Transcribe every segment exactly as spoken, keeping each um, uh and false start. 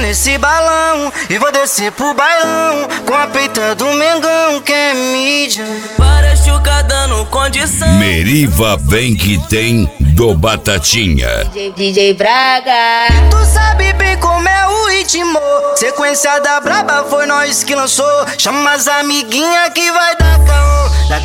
nesse balão e vou descer pro bailão com a peita do Mengão que é mídia. Para chuca dando condição. Meriva vem que tem do Batatinha. D J, D J Braga. Tu sabe bem como é o ritmo. Sequência da braba foi nós que lançou. Chama as amiguinha que vai dar caô, dar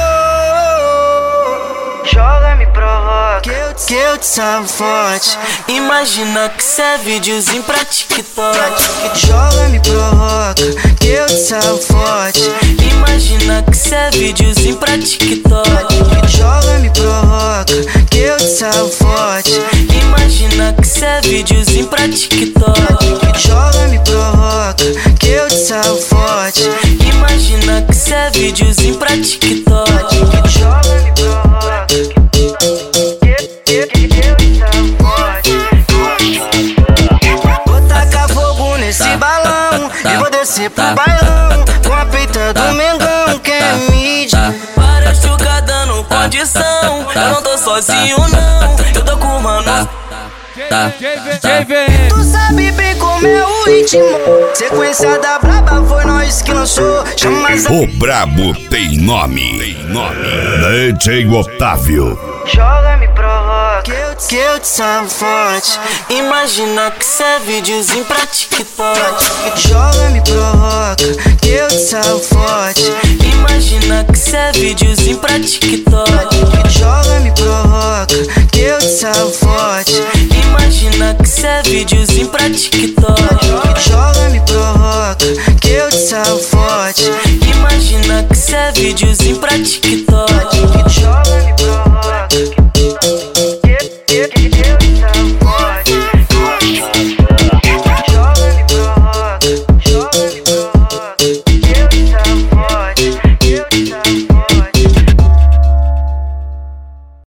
caô. Joga, me provoca, que eu te, que eu te salvo forte. Imagina que cê é videozinho pra TikTok. Joga, me provoca, que eu te salvo forte. Imagina que cê é videozinho pra TikTok. Joga, me provoca, que eu te salvo forte. Imagina que cê é videozinho pra TikTok. Joga, me provoca, que eu te salvo forte. Imagina que cê é videozinho pra TikTok. Joga, me provoca, que eu te salvo forte. Vou tacar fogo nesse balão e vou descer pro bailão com a peita do Mengão que é mídia. Para chuca dando condição. Eu não tô sozinho não, eu tô com o mano. Tu sabe bem como é o ritmo. Sequência da braba foi nós que lançou. Chama as O brabo tem nome. Tem nome. D J Otávio. Joga, me provoca, que eu te, que eu te salvo forte. Imagina que cê é videozinho pra TikTok. Joga, me provoca, que eu te salvo forte. Imagina que cê é videozinho pra TikTok. Joga, me provoca, que eu te salvo forte. Imagina que cê é videozinho pra TikTok.